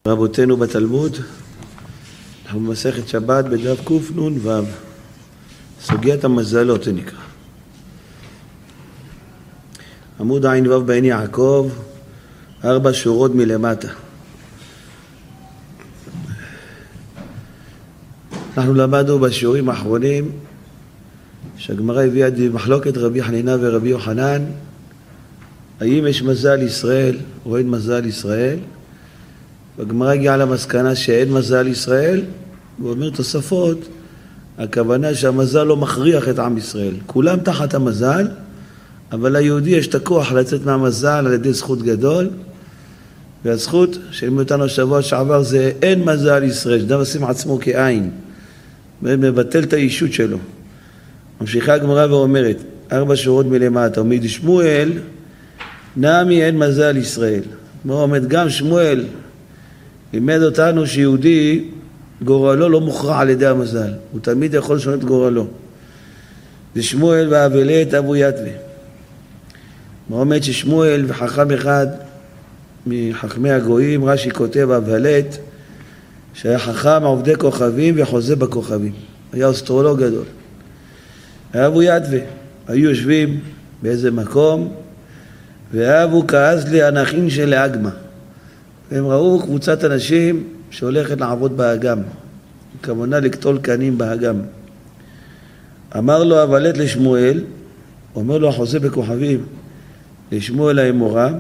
רבותינו בתלמוד, אנחנו במסכת שבת בדף קנ"ו, סוגיית המזלות זה נקרא. עמוד ע"ו בעין יעקב, 4 שורות מלמטה. אנחנו למדנו בשיעורים האחרונים שהגמרא הביאה מחלוקת רבי חנינא ורבי יוחנן, האם יש מזל ישראל או אין מזל ישראל. והגמרא הגיעה למסקנה שאין מזל ישראל, ואומר תוספות, הכוונה שהמזל לא מכריח את עם ישראל. כולם תחת המזל, אבל ליהודי יש את הכוח לצאת מהמזל על ידי זכות גדול, והזכות שלמדנו אותנו השבוע שעבר זה אין מזל ישראל, שאדם עושים עצמו כעין, מבטל את האישות שלו. ממשיכה הגמרא ואומרת, 4 שורות מלמטה, עומד שמואל, נמי אין מזל ישראל. מה עומד גם שמואל, לימד אותנו שיהודי גורלו לא מוכרע על ידי המזל, הוא תמיד יכול לשנות גורלו. זה שמואל והבלט אבו יתווה. מה עומד ששמואל וחכם אחד מחכמי הגויים, רש"י כותב הבלט, שהיה חכם עובדי כוכבים וחוזה בכוכבים, היה אסטרולוג גדול. אבו יתווה, היו יושבים באיזה מקום, ואבו כעס לאנחין של האגמה. והם ראו קבוצת אנשים שהולכת לעבוד באגם, כמונה לקטול קנים באגם. אמר לו הבלט לשמואל, אומר לו החוזה בכוכבים, לשמואל האמורה,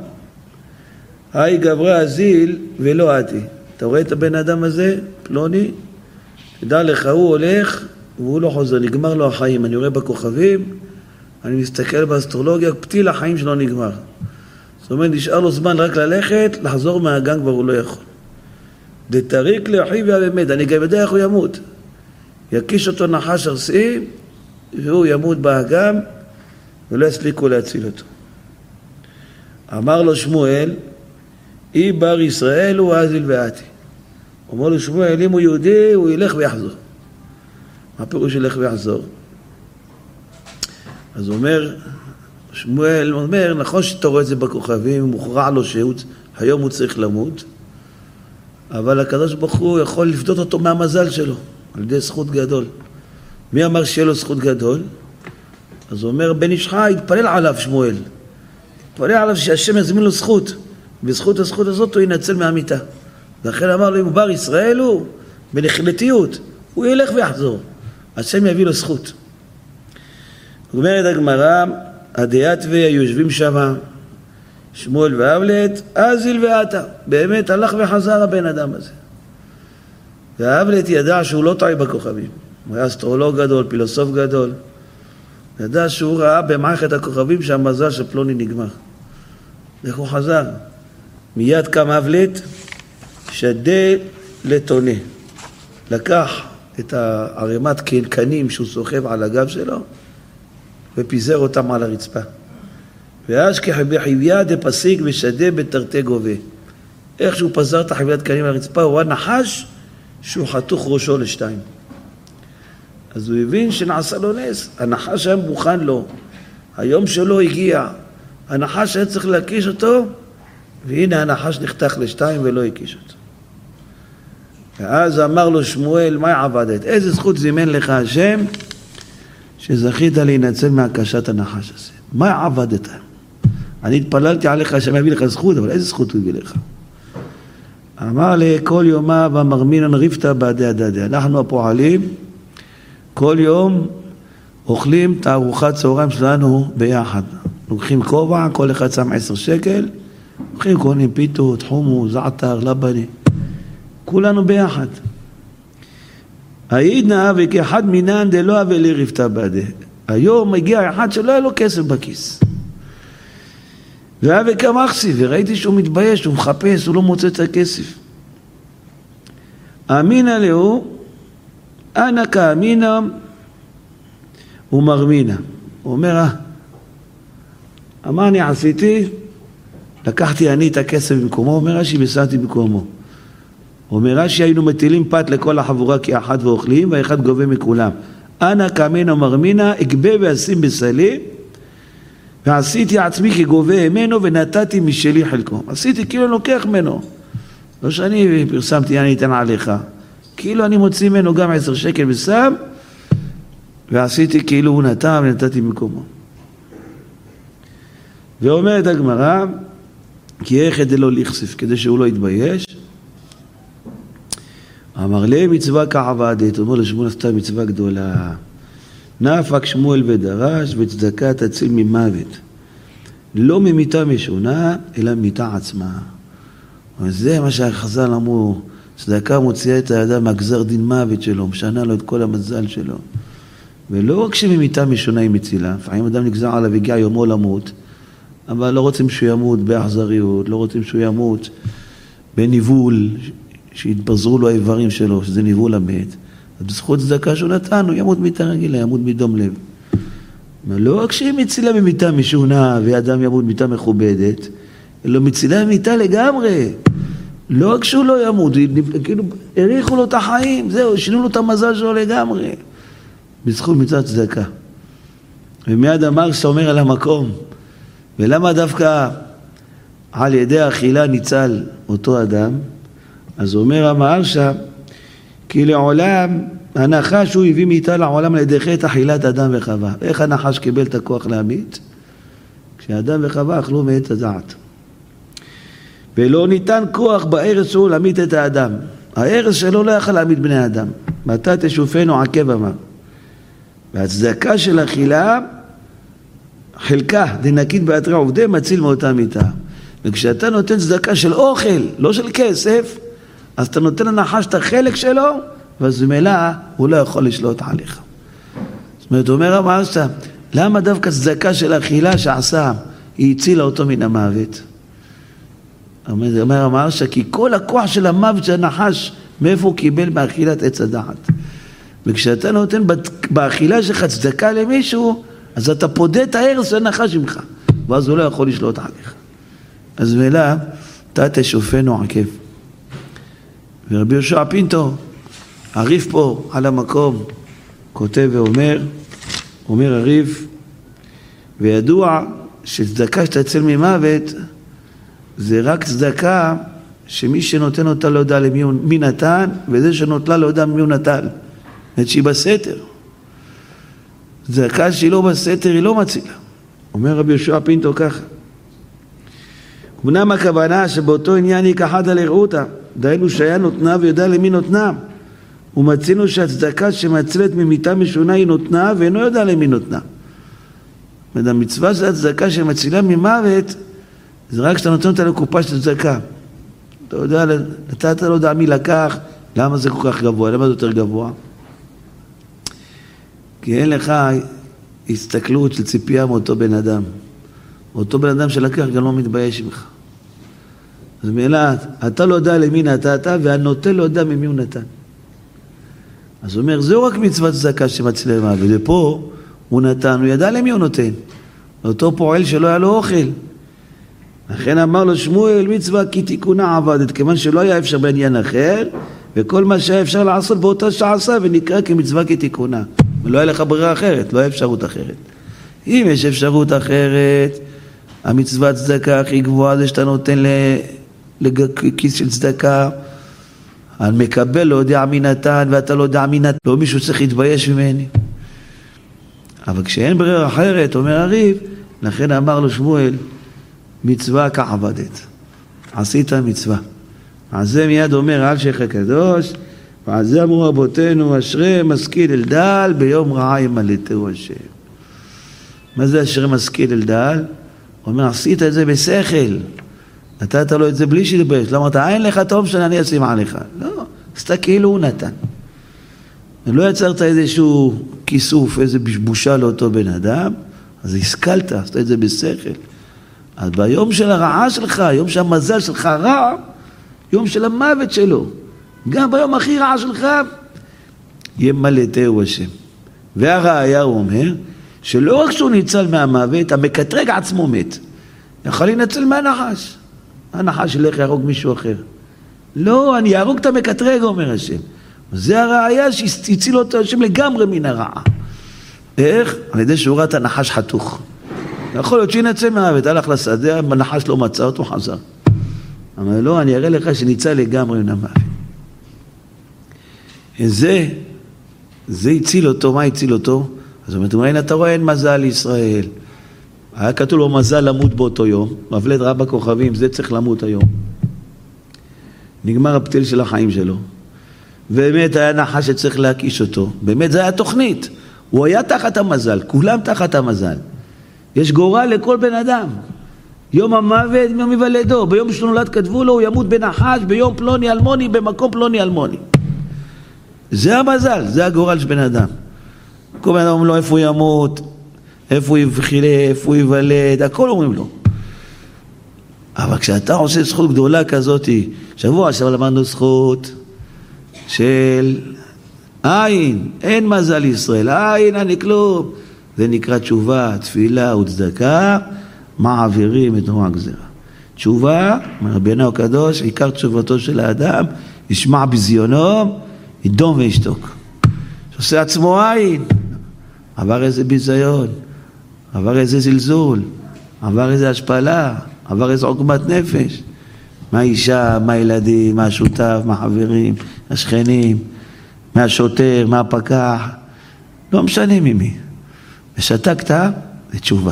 היי גברה הזיל ולא עתי. אתה רואה את הבן אדם הזה, פלוני, תדע לך, הוא הולך והוא לא חוזר, נגמר לו החיים. אני רואה בכוכבים, אני מסתכל באסטרולוגיה, פתיל החיים שלו נגמר. זאת אומרת, נשאר לו זמן רק ללכת, לחזור מהאגם כבר הוא לא יכול. דתריק לאחיו באמת, אני גם יודע איך הוא ימות. יקיש אותו נחש ארסי, והוא ימות באגם, ולא יספיקו להציל אותו. אמר לו שמואל, אי בר ישראל הוא אזיל ועתי. אומר לו שמואל, אם הוא יהודי, הוא ילך ויחזור. מה פירוש ילך ויחזור? אז אומר, שמואל אומר, נכון שאתה רואה את זה בכוכבים, מוכרע לו שהיום הוא צריך למות, אבל הקדוש ברוך הוא יכול לפדות אותו מהמזל שלו, על ידי זכות גדול. מי אמר שיהיה לו זכות גדול? אז הוא אומר, בן איש חי, התפלל עליו שמואל. התפלל עליו שהשם יזמין לו זכות, בזכות הזכות הזאת הוא ינצל מהמיטה. ולכן אמר לו, אם הוא בר ישראל הוא, בנחלתיות, הוא ילך ויחזור. השם יביא לו זכות. אומרת הגמרא, הדעת ויושבים שם, שמואל והבלט, אזיל ועתה. באמת הלך וחזר הבן אדם הזה. והבלט ידע שהוא לא טועה בכוכבים. הוא היה אסטרולוג גדול, פילוסוף גדול. ידע שהוא ראה במערכת הכוכבים שהמזל של פלוני נגמר. איך הוא חזר? מיד קם הבלט, שדה לטונה. לקח את הערימת קנים שהוא סוחב על הגב שלו, ופיזר אותם על הרצפה. ואז כחביה דפסיק ושדה בתרתי גובה. איך שהוא פזר את החביית קנים על הרצפה, הוא ראה נחש שהוא חתוך ראשו לשתיים. אז הוא הבין שנעשה לו נס. הנחש היה מוכן לו. היום שלו הגיע. הנחש היה צריך להקיש אותו, והנה הנחש נחתך לשתיים ולא הקיש אותו. ואז אמר לו שמואל, מה עבדת? איזה זכות זימן לך השם שזכית להינצל מהקשת הנחש הזה? מה עבדת? אני התפללתי עליך שהם יביא לך זכות, אבל איזה זכות הוא הביא לך? אמר לי, כל יומה במרמינן ריפתא בעדי הדדי. אנחנו הפועלים, כל יום אוכלים את הארוחת צהריים שלנו ביחד. לוקחים כובע, כל אחד שם 10 שקל, לוקחים קונים פיתות, חומוס, זעתר, לבני. כולנו ביחד. העידנא וכאחד מינן דלא הווה לי ריפתא בעדי. היום מגיע אחד שלא היה לו כסף בכיס. והווה קמחסי, וראיתי שהוא מתבייש, הוא מחפש, הוא לא מוצא את הכסף. אמינא להו, אנא כאמינא ומרמינא. הוא אומר, מה אני עשיתי? לקחתי אני את הכסף במקומו, אומר רש"י, ושמתי במקומו. אומר רש"י, היינו מטילים פת לכל החבורה כאחד ואוכלים, והאחד גובה מכולם. אנא כאמינא ומרמינא, אגבה ואשים בסלי, ועשיתי עצמי כגובה ממנו ונתתי משלי חלקו. עשיתי כאילו לוקח ממנו. לא שאני פרסמתי, אני אתן עליך. כאילו אני מוציא ממנו גם 10 שקל ושם, ועשיתי כאילו הוא נתן ונתתי מקומו. ואומרת הגמרא, כי איך כדי לא לכסף, כדי שהוא לא יתבייש, אמר לי מצווה כעבדת, אומר לשמואל עשתה מצווה גדולה. נפק שמואל ודרש וצדקה תציל ממוות. לא ממיתה משונה, אלא ממיתה עצמה. וזה מה שהחז"ל אמרו, צדקה מוציאה את האדם מהגזר דין מוות שלו, משנה לו את כל המזל שלו. ולא רק שממיתה משונה היא מצילה, לפעמים אדם נגזר עליו והגיע יומו למות, אבל לא רוצים שהוא ימות באכזריות, לא רוצים שהוא ימות בניבול, שיתפזרו לו האיברים שלו, שזה ניבול המת. אז בזכות צדקה שהוא נתן, הוא ימות מיתה רגילה, ימות מדום לב. לא רק שהיא מצילה ממיתה משונה, ואדם ימות מיתה מכובדת, אלא מצילה ממיתה לגמרי. לא רק שהוא לא ימות, כאילו הריחו לו את החיים, זהו, שינו לו את המזל שלו לגמרי. בזכות מצוות צדקה. ומיד אמר שאומר על המקום, ולמה דווקא על ידי האכילה ניצל אותו אדם? אז אומר המהרש"א, כי לעולם, הנחש הוא הביא מאיתה לעולם על ידי חטא אכילת אדם וחווה. איך הנחש קיבל את הכוח להמית? כשאדם וחווה אכלו מעץ הדעת. ולא ניתן כוח בארץ שלו להמית את האדם. הארץ שלו לא יכל להמית בני אדם. מתי תשופנו עקב אמר. והצדקה של אכילה, חלקה דנקית באתרי עובדי מציל מאותה מיתה. וכשאתה נותן צדקה של אוכל, לא של כסף, אז אתה נותן לנחש את החלק שלו, ואז במילא הוא לא יכול לשלוט עליך. זאת אומרת, אומר המהרש"א, למה דווקא צדקה של אכילה שעשה, היא הצילה אותו מן המוות? אומר המהרש"א, כי כל הכוח של המוות של הנחש, מאיפה הוא קיבל באכילת עץ הדעת? וכשאתה נותן באכילה שלך צדקה למישהו, אז אתה פודה את הארץ של הנחש ממך, ואז הוא לא יכול לשלוט עליך. אז במילא, אתה תשופנו עקב. ורבי יהושע פינטו, הריף פה על המקום, כותב ואומר, אומר הריף, וידוע שצדקה שתציל ממוות, זה רק צדקה שמי שנותן אותה לא יודע למי נתן, וזה שנוטלה לא יודע מי הוא נטל. זאת שהיא בסתר. צדקה שהיא לא בסתר, היא לא מצילה. אומר רבי יהושע פינטו ככה. אמנם הכוונה שבאותו עניין היא כחדה לרעותה, דהיינו שהיה נותנה ויודע למי נותנה. ומצינו שהצדקה שמצלת ממיתה משונה היא נותנה ואינו יודע למי נותנה. המצווה של הצדקה שמצילה ממוות, זה רק שאתה נותן אותה לקופה של צדקה. אתה יודע, אתה לא יודע מי לקח, למה זה כל כך גבוה, למה זה יותר גבוה? כי אין לך הסתכלות של ציפייה מאותו בן אדם. אותו בן אדם שלקח גם לא מתבייש ממך. אז מילה, אתה לא יודע למי נתת, והנותן לא יודע ממי הוא נתן. אז הוא אומר, זהו רק מצוות צדקה שמצילה ממוות, ופה הוא נתן, הוא ידע למי הוא נותן. אותו פועל שלא היה לו אוכל. לכן אמר לו שמואל, מצווה כי תיקונה עבדת, כיוון שלא היה אפשר בעניין אחר, וכל מה שהיה אפשר לעשות באותה שעשה, ונקרא כמצווה כי תיקונה. ולא היה לך ברירה אחרת, לא היה אפשרות אחרת. אם יש אפשרות אחרת, המצוות צדקה הכי גבוהה זה שאתה נותן לכיס של צדקה, המקבל לא יודע מי נתן, ואתה לא יודע מי נתן, לא מישהו צריך להתבייש ממני. אבל כשאין ברירה אחרת, אומר הריב, לכן אמר לו שמואל, מצווה כעבדת. עשית מצווה. על זה מיד אומר על שייך הקדוש, ועל זה אמרו רבותינו, אשרי משכיל אל דל, ביום רעה ימלטהו השם. מה זה אשרי משכיל אל דל? הוא אומר, עשית את זה בשכל. נתת לו את זה בלי שתתבייש. לא אמרת, אין לך טוב שאני אשים עליך. לא, עשתה כאילו הוא נתן. לא יצרת איזשהו כיסוף, איזו בושה לאותו בן אדם, אז השכלת, עשת את זה בשכל. אז ביום של הרעה שלך, יום שהמזל שלך רע, יום של המוות שלו, גם ביום הכי רע שלך, ימלטהו השם. והראיה הוא אומר, שלא רק שהוא ניצל מהמוות, המקטרג עצמו מת. יכול להינצל מהנחש. הנחש ילך יהרוג מישהו אחר. לא, אני יהרוג את המקטרג, אומר השם. זה הראיה שהציל אותו השם לגמרי מן הרעה. איך? על ידי שהוא ראה את הנחש חתוך. יכול להיות שינצל מהמוות, הלך לשדה, הנחש לא מצא אותו, חזר. אמר לו, אני אראה לך שניצל לגמרי מן המוות. זה הציל אותו. מה הציל אותו? אז הוא אומר, אתה רואה, אין מזל לישראל. היה כתוב לו מזל למות באותו יום, מבלד רב הכוכבים, זה צריך למות היום. נגמר הפתיל של החיים שלו. באמת היה נחש שצריך להקיש אותו. באמת זה היה תוכנית. הוא היה תחת המזל, כולם תחת המזל. יש גורל לכל בן אדם. יום המוות, יום מבלדו. ביום שנולד כתבו לו, הוא ימות בנחש, ביום פלוני אלמוני, במקום פלוני אלמוני. זה המזל, זה הגורל של בן אדם. כל בן אדם אומרים לו איפה הוא ימות, איפה הוא יבחילה, איפה הוא יוולד, הכל אומרים לו. אבל כשאתה עושה זכות גדולה כזאת, שבוע עכשיו למדנו זכות של עין, אין מזל ישראל, עין אני כלום. זה נקרא תשובה, תפילה וצדקה, מעבירים את רוע הגזירה. תשובה, רבנו הקדוש, עיקר תשובתו של האדם, ישמע בזיונו, ידום וישתוק. שעושה עצמו עין, עבר איזה ביזיון, עבר איזה זלזול, עבר איזה השפלה, עבר איזה עוגמת נפש. מה האישה, מה הילדים, מה השותף, מה החברים, השכנים, מה השוטר, מה הפקח, לא משנה ממי. ושתקת, זה תשובה.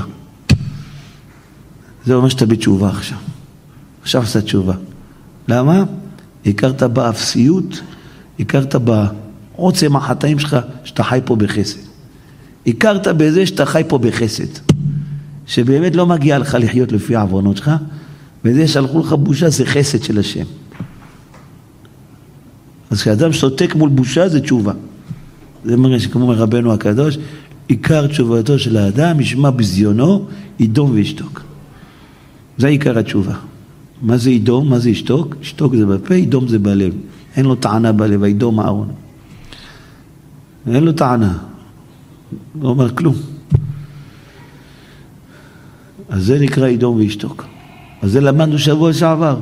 זה אומר שאתה בתשובה עכשיו. עכשיו עושה תשובה. למה? הכרת באפסיות, הכרת בעוצם החטאים שלך, שאתה חי פה בחסד. הכרת בזה שאתה חי פה בחסד. שבאמת לא מגיע לך לחיות לפי העוונות שלך, וזה שלחו לך בושה, זה חסד של השם. אז כשאדם שותק מול בושה, זה תשובה. זה מראה שכמו רבנו הקדוש, עיקר תשובתו של האדם, ישמע בזיונו, ידום וישתוק. זה עיקר התשובה. מה זה ידום? מה זה ישתוק? ישתוק זה בפה, ידום זה בלב. אין לו טענה בלב, הידום הארון. אין לו טענה. לא אומר כלום. אז זה נקרא ידום וישתוק. אז זה למדנו שבוע שעבר.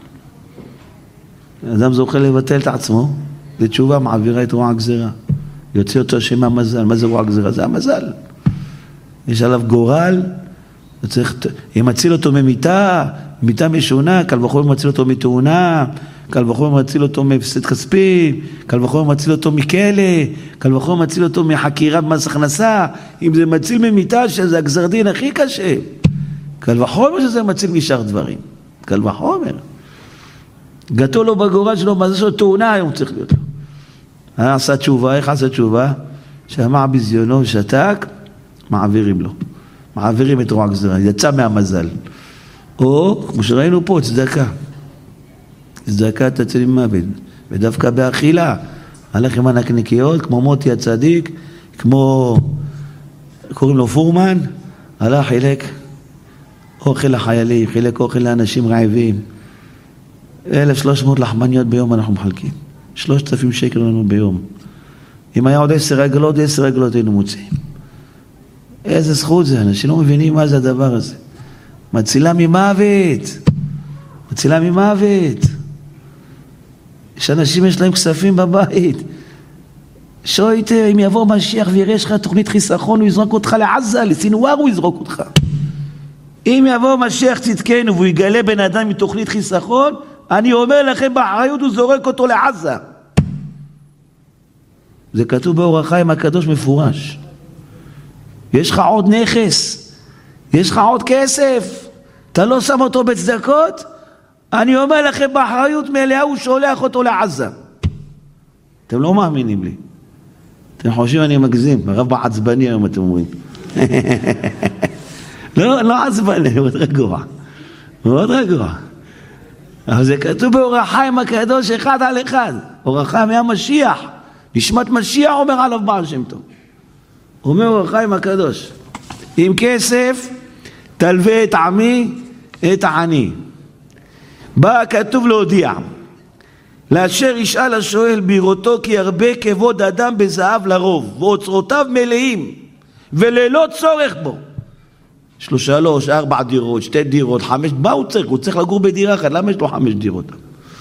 האדם זוכה לבטל את עצמו, זה תשובה מעבירה את רוע הגזירה. יוצא אותו שם המזל. מה זה רוע הגזירה? זה המזל. יש עליו גורל, אם מציל אותו ממיתה, מיתה משונה, קל וחומר מציל אותו מתאונה, קל וחומר מציל אותו מהפסד כספי, קל וחומר מציל אותו מכלא, קל וחומר מציל אותו מחקירה במס הכנסה. אם זה מציל ממיתה, שזה הגזר דין הכי קשה. קל וחומר שזה מציל משאר דברים. קל וחומר. גתו לו בגורל שלו, מה זה שלו? תאונה היום צריך להיות לו. עשה תשובה, איך עשה תשובה? שמע בזיונו ושתק, מעבירים לו. מעבירים את רוע הגזירה, יצא מהמזל. או, כמו שראינו פה, צדקה. צדקה תציל ממוות. ודווקא באכילה. הלך עם הנקניקיות, כמו מוטי הצדיק, כמו, קוראים לו פורמן, הלך חילק אוכל לחיילים, חילק אוכל לאנשים רעבים. 1,300 לחמניות ביום אנחנו מחלקים. 3,000 שקל לנו ביום. אם היה עוד 10 רגלות, 10 רגלות היינו מוצאים. איזה זכות זה, אנשים לא מבינים מה זה הדבר הזה. מצילה ממוות. מצילה ממוות. יש אנשים יש להם כספים בבית. שויטה, אם יבוא משיח ויראה לך תוכנית חיסכון, הוא יזרוק אותך לעזה, לסינואר הוא יזרוק אותך. אם יבוא משיח צדקנו והוא יגלה בן אדם מתוכנית חיסכון, אני אומר לכם באחריות הוא זורק אותו לעזה. זה כתוב באור החיים הקדוש מפורש. יש לך עוד נכס, יש לך עוד כסף, אתה לא שם אותו בצדקות, אני אומר לכם באחריות מלאה הוא שולח אותו לעזה. אתם לא מאמינים לי. אתם חושבים אני מגזים, הרב עצבני היום אתם אומרים. לא עצבני, מאוד רגוע. מאוד רגוע. אבל זה כתוב באור החיים הקדוש אחד על אחד. אור החיים היה משיח. נשמת משיח אומר עליו בעל שם טוב. אומר אור החיים הקדוש. עם כסף תלווה את עמי את העני. בא כתוב להודיע. לאשר ישאל השואל בראותו כי הרבה כבוד אדם בזהב לרוב. ואוצרותיו מלאים. וללא צורך בו. 3, 4 דירות, 2 דירות, 5, מה הוא צריך? הוא צריך לגור בדירה אחת, למה יש לו 5 דירות?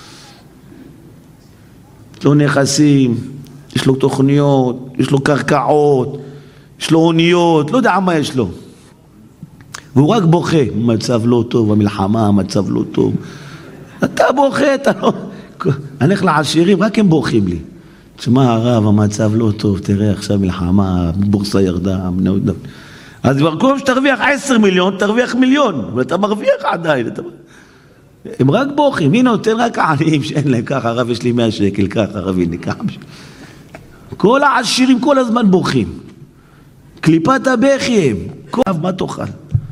יש לו נכסים, יש לו תוכניות, יש לו קרקעות, יש לו אוניות, לא יודע מה יש לו. והוא רק בוכה, מצב לא טוב, המלחמה, מצב לא טוב. אתה בוכה, אתה לא... אני הולך לעשירים, רק הם בוכים לי. תשמע הרב, המצב לא טוב, תראה עכשיו מלחמה, בורסה ירדה, אז במקום שתרוויח 10 מיליון, תרוויח מיליון, ואתה מרוויח עדיין. הם רק בוכים, הנה נותן רק העניים שאין להם ככה, הרב יש לי 100 שקל, ככה הרב הנה ככה. כל העשירים כל הזמן בוכים. קליפת הבכי הם, כל מה תאכל.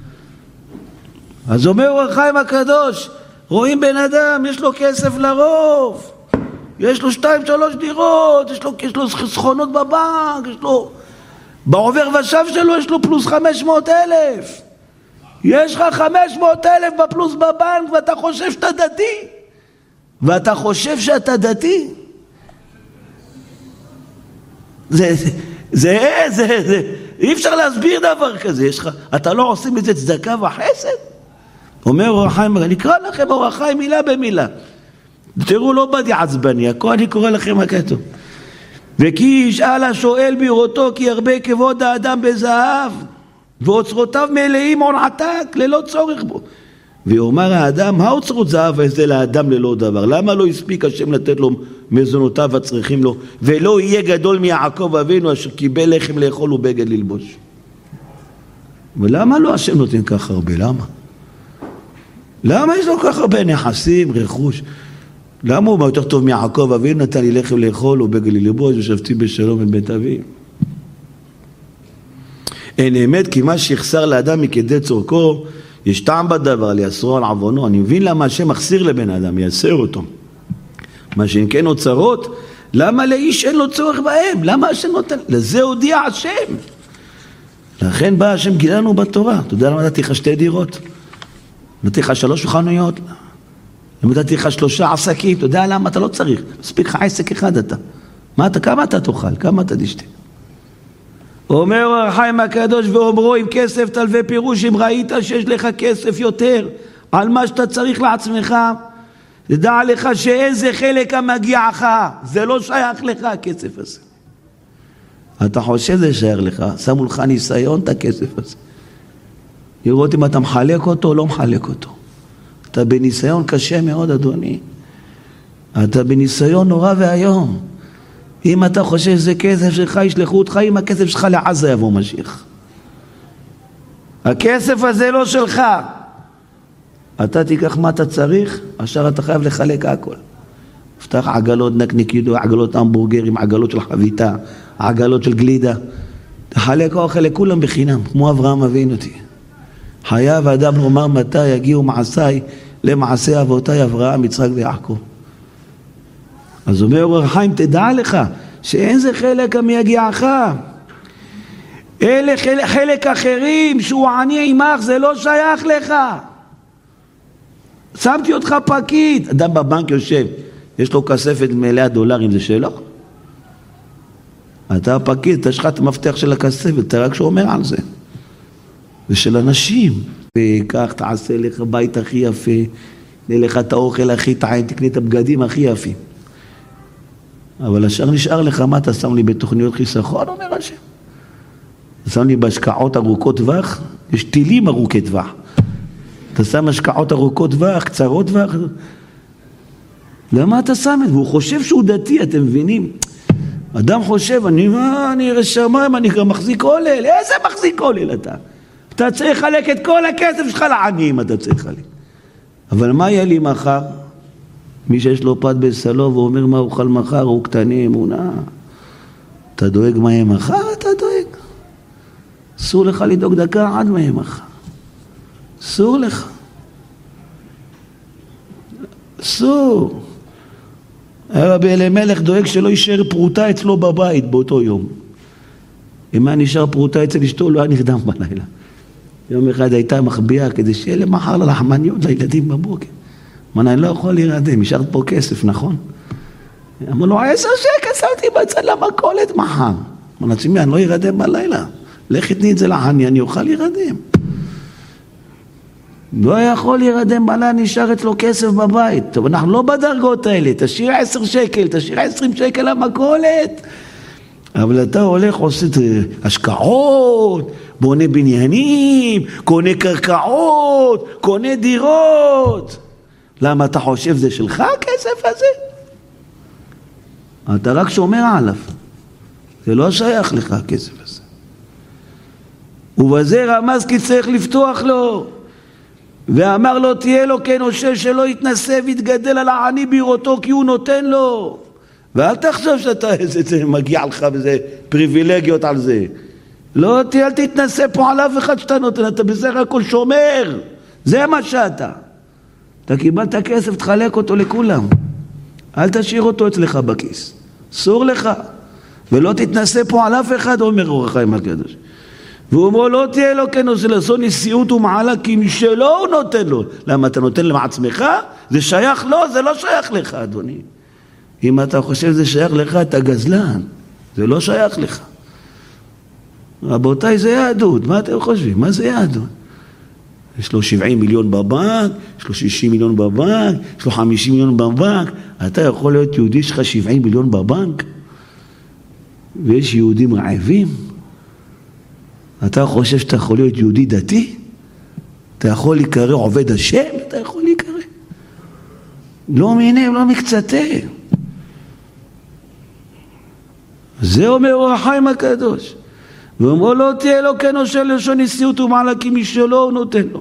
אז אומר אור החיים הקדוש, רואים בן אדם, יש לו כסף לרוב, יש לו 2-3 דירות, יש לו סכונות בבנק, יש לו... בעובר ושב שלו יש לו פלוס 500,000. יש לך 500,000 בפלוס בבנק ואתה חושב שאתה דתי. ואתה חושב שאתה דתי. אי אפשר להסביר דבר כזה. אתה לא עושים את זה צדקה וחסד? אומר אור החיים, אני אקרא לכם אור החיים מילה במילה. תראו, לא באתי עצבני, הכל אני קורא לכם הכתוב. וכי ישאל השואל בראותו כי הרבה כבוד האדם בזהב ואוצרותיו מלאים הון עתק ללא צורך בו. ואומר האדם, מה אוצרות זהב הזה לאדם ללא דבר? למה לא הספיק השם לתת לו מזונותיו הצריכים לו, ולא יהיה גדול מיעקב אבינו אשר קיבל לחם לאכול ובגד ללבוש? ולמה לא השם נותן כך הרבה? למה יש לו כך הרבה נכסים, רכוש? למה הוא יותר טוב מיעקב אבינו, נתן לי לחם לאכול ובגד ללבוש ושבתי בשלום את בית אבי? אין אמת כי מה שיחסר לאדם מכדי צורכו, יש טעם בדבר ליאסרו על עוונו. אני מבין למה השם מחסיר לבן אדם, יאסר אותו. מה שאם כן אוצרות, למה לאיש אין לו צורך בהם? למה השם נותן? לזה הודיע השם. לכן בא השם גילנו בתורה. אתה יודע למה נתתי לך 2 דירות? נתתי לך 3 חנויות? נתתי לך 3 עסקים? אתה יודע למה? אתה לא צריך. מספיק לך עסק אחד אתה. כמה אתה תאכל? כמה אתה תשתה? אומר אור החיים הקדוש ואומרו, עם כסף תלווה פירוש, אם ראית שיש לך כסף יותר על מה שאתה צריך לעצמך, תדע לך שאיזה חלק המגיעך, זה לא שייך לך הכסף הזה. אתה חושב זה שייך לך, שמו לך ניסיון את הכסף הזה. לראות אם אתה מחלק אותו או לא מחלק אותו. אתה בניסיון קשה מאוד אדוני. אתה בניסיון נורא והיום. אם אתה חושב שזה כסף שלך, ישלחו אותך, אם הכסף שלך לעזה יבוא משיח. הכסף הזה לא שלך. אתה תיקח מה אתה צריך, אשר אתה חייב לחלק הכל. פתח עגלות נקניקיות, עגלות המבורגרים, עגלות של חביתה, עגלות של גלידה. תחלק אוכל לכולם בחינם, כמו אברהם אבינו אותי. חייב האדם לומר מתי יגיעו מעשיי למעשי אבותיי אברהם, יצחק ויעקב. אז אומר אור החיים, תדע לך שאין זה חלק המייגיעך. אלה חלק אחרים שהוא עני עמך, זה לא שייך לך. שמתי אותך פקיד. אדם בבנק יושב, יש לו כספת מלאה דולרים, זה שלו? אתה פקיד, אתה שחט מפתח של הכספת, אתה רק שאומר על זה. ושל אנשים. וכך תעשה לך בית הכי יפה, נלך את האוכל הכי טעים, תקנה את הבגדים הכי יפים. אבל השאר נשאר לך, מה אתה שם לי בתוכניות חיסכון, אומר השם? אתה שם לי בהשקעות ארוכות טווח, יש טילים ארוכי טווח. אתה שם השקעות ארוכות טווח, קצרות טווח. למה אתה שם את זה? והוא חושב שהוא דתי, אתם מבינים? אדם חושב, אני רשמיים, אני גם מחזיק עולל. איזה מחזיק עולל אתה? אתה צריך לחלק את כל הכסף שלך לעניים, אתה צריך לחלק. אבל מה יהיה לי מחר? מי שיש לו פת בסלו ואומר מה אוכל מחר, הוא קטני אמונה. אתה דואג מה יהיה מחר? אתה דואג. אסור לך לדאוג דקה עד מה יהיה מחר. אסור לך. אסור. רבי אלימלך דואג שלא יישאר פרוטה אצלו בבית באותו יום. אם היה נשאר פרוטה אצל אשתו, לא היה נרדם בלילה. יום אחד הייתה מחביאה כדי שיהיה למחר ללחמניות לילדים בבוקר. אמר, אני לא יכול להירדם, השארת פה כסף, נכון? אמר לו, 10 שקל שמתי בצד למכולת מחר. אמר לעצמי, אני לא ירדם בלילה. לך תני את זה לעני, אני אוכל להירדם. לא יכול להירדם בלילה, נשאר אצלו כסף בבית. טוב, אנחנו לא בדרגות האלה, תשאיר 10 שקל, תשאיר 20 שקל למכולת. אבל אתה הולך, עושה השקעות, בונה בניינים, קונה קרקעות, קונה דירות. למה אתה חושב זה שלך הכסף הזה? אתה רק שומר עליו. זה לא שייך לך הכסף הזה. ובזה רמז כי צריך לפתוח לו. ואמר לו תהיה לו כנושה שלא יתנסה ויתגדל על העני בראותו כי הוא נותן לו. ואל תחשוב שאתה זה מגיע לך וזה פריבילגיות על זה. לא, אל תתנסה פה על אף אחד שאתה נותן, אתה בסך הכל שומר. זה מה שאתה. אתה קיבלת כסף, תחלק אותו לכולם. אל תשאיר אותו אצלך בכיס. אסור לך. ולא תתנסה פה על אף אחד, אומר אור החיים הקדוש. והוא אומר, לא תהיה לו כנושה לעשות נשיאות ומעלה, כי משלו הוא נותן לו. למה אתה נותן לעצמך? זה שייך לו, זה לא שייך לך, אדוני. אם אתה חושב זה שייך לך, אתה גזלן. זה לא שייך לך. רבותיי, זה יהדות. מה אתם חושבים? מה זה יהדות? יש לו 70 מיליון בבנק, יש לו 60 מיליון בבנק, יש לו 50 מיליון בבנק. אתה יכול להיות יהודי שלך 70 מיליון בבנק? ויש יהודים רעבים? אתה חושב שאתה יכול להיות יהודי דתי? אתה יכול להיקרא עובד השם? אתה יכול להיקרא. לא מינים, לא מקצתי. זה אומר אור החיים הקדוש. ואומרו לא תהיה לו כנושה לשון נשיאות ומעלה כי משלו הוא נותן לו.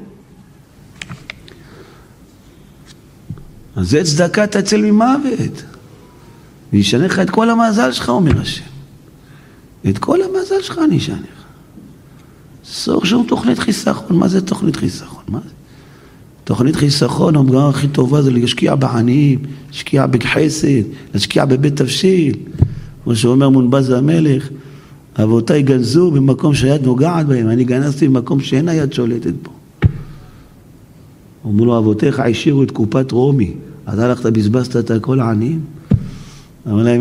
אז זה צדקה תצל ממוות. וישנה לך את כל המזל שלך, אומר השם. את כל המזל שלך אני אשנה לך. סור שום תוכנית חיסכון. מה זה תוכנית חיסכון? מה זה? תוכנית חיסכון, המגרה הכי טובה זה להשקיע בעניים, להשקיע בחסד, להשקיע בבית תבשיל. כמו שאומר מונבז המלך, אבותיי גנזו במקום שהיד נוגעת בהם, אני גנזתי במקום שאין היד שולטת בו. אמרו לו, אבותיך העשירו את קופת רומי, אתה הלכת בזבזת את הכל העניים? אמר להם,